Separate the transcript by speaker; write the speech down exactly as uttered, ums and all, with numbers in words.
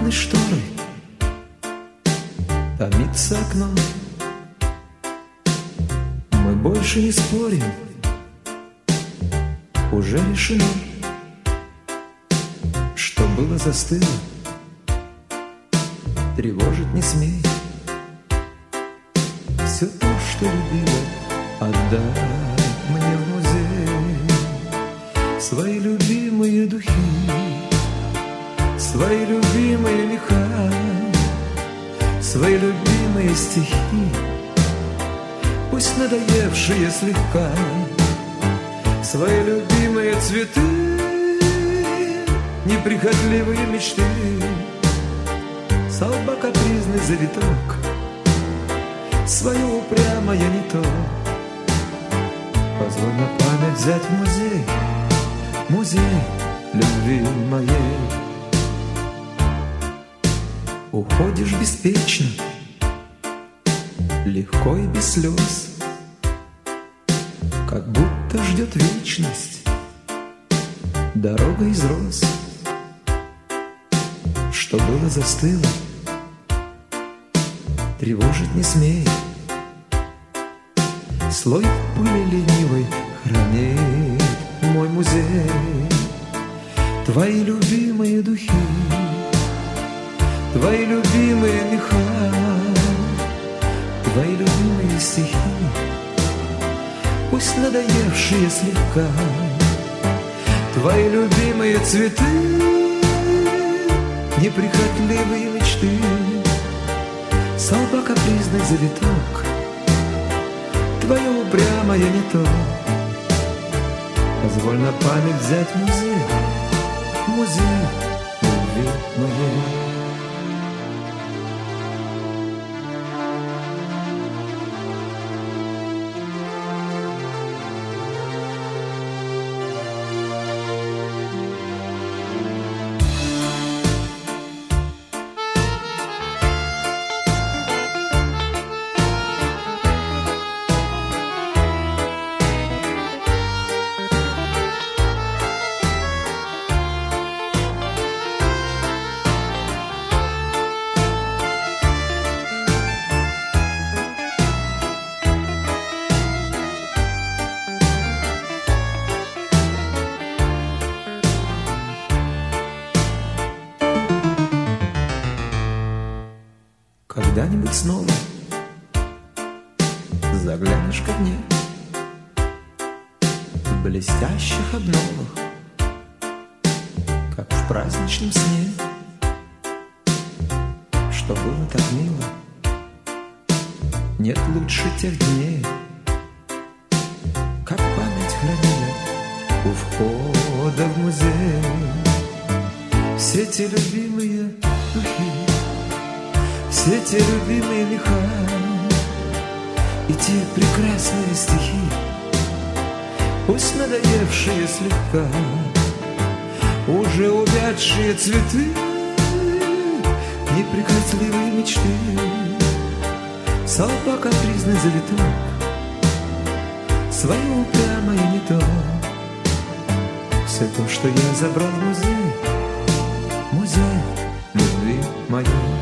Speaker 1: туманной шторой томится окно. Мы больше не спорим, уже решено. Что было, застыло, тревожить не смей. Все то, что любила, отдай мне в музей. Свои любимые духи, свои любимые меха, свои любимые стихи, пусть надоевшие слегка, свои любимые цветы, неприхотливые мечты, со лба капризный завиток, свое упрямое не то. Позволь на память взять в музей, музей любви моей. Уходишь беспечно, легко и без слез, как будто ждет вечность дорога из роз. Что было, застыло, тревожить не смей. Слой пыли ленивой хранит мой музей. Твои любимые духи, твои любимые меха, твои любимые стихи, пусть надоевшие слегка, твои любимые цветы, неприхотливые мечты, со лба капризный завиток, твое упрямое не то. Позволь на память взять музей, музей любви моей. Когда-нибудь снова заглянешь ко мне в блестящих обновах, как в праздничном сне. Что было так мило, нет лучше тех дней, как память хранили у входа в музей. Все те любимые духи, все те любимые меха и те прекрасные стихи, пусть надоевшие слегка, уже увядшие цветы, неприхотливые мечты, со лба капризный завиток, свое упрямое не то. Все то, что я забрал в музей, музей любви моей.